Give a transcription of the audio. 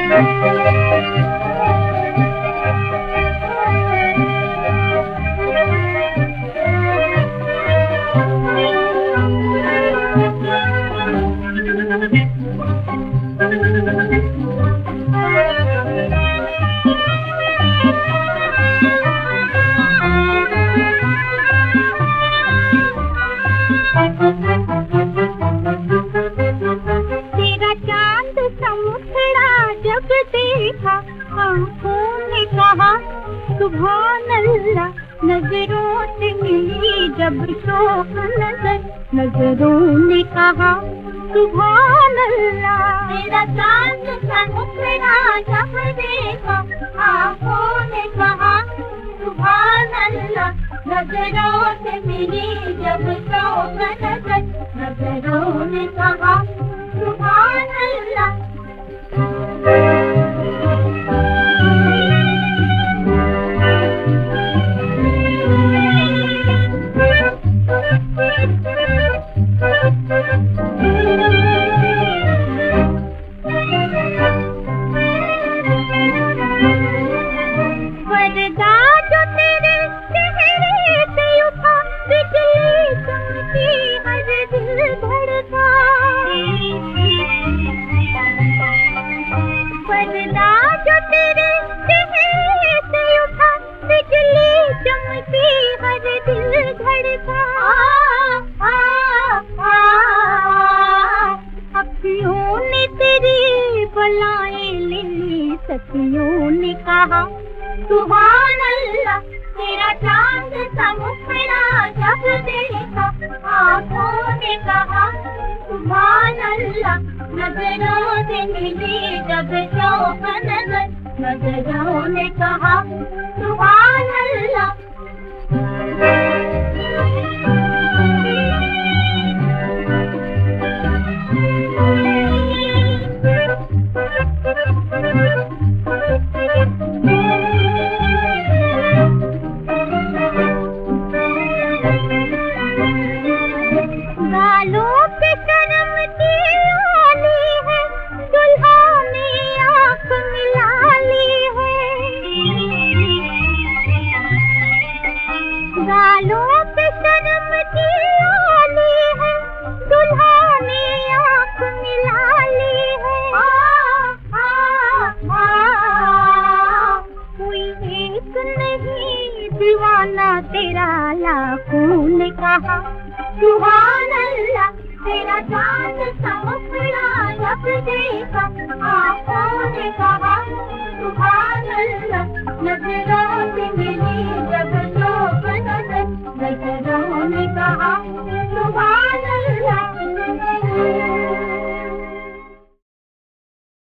तेरा चांद समुखड़ा जब देखा आँखों ने कहा सुभान अल्लाह, नजरों से मिली जब शौक नजर, नजरों ने कहा सुभान अल्लाह। तेरा चांद समुखड़ा जब देखा आँखों ने कहा सुभान अल्लाह, नजरों से मिली जब शौक नजर, नजरों ने कहा सुभान अल्लाह। पर्दा जो तेरे चेहरे से उठा, बिजली चमकी हर दिल धड़का। पर्दा जो तेरे चेहरे से उठा, बिजली चमकी हर दिल धड़का। अखियों ने तेरी बलाएं ले ली, सखियों ने कहा सुभान अल्लाह। तेरा चांद समुखड़ा जब देखा आँखों ने कहा सुभान अल्लाह, नजरों से मिली जब शौक नजर, नजरों ने कहा सुभान अल्लाह। गालों पे शर्म की लाली है, दुल्हा ने आँख मिला ली है। गालों पे शर्म की लाली है, दुल्हा ने आँख मिला ली है। कोई एक नहीं दीवाना तेरा, लाखों ने कहा सुभान अल्लाह। तेरा चांद समुखड़ा जब देखा आँखों ने कहा सुभान अल्लाह, नजरों से मिली जब